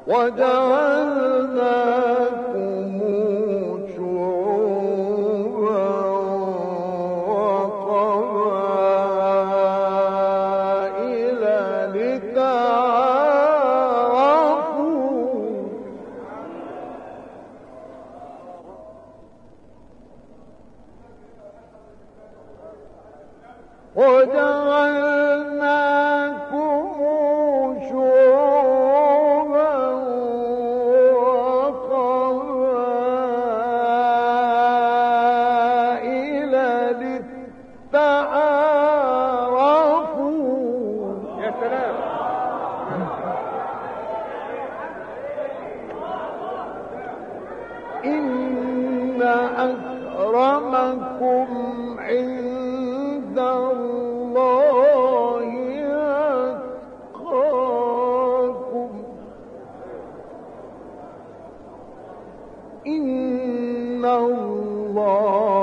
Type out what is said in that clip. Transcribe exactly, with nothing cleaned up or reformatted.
وجعلناكم شعوبا وقبائل لتعارفوا وجعلناكم شعوبا وقبائل لتعارفوا. يا سلام. إن أكرمكم عند الله أتقاكم. إن الله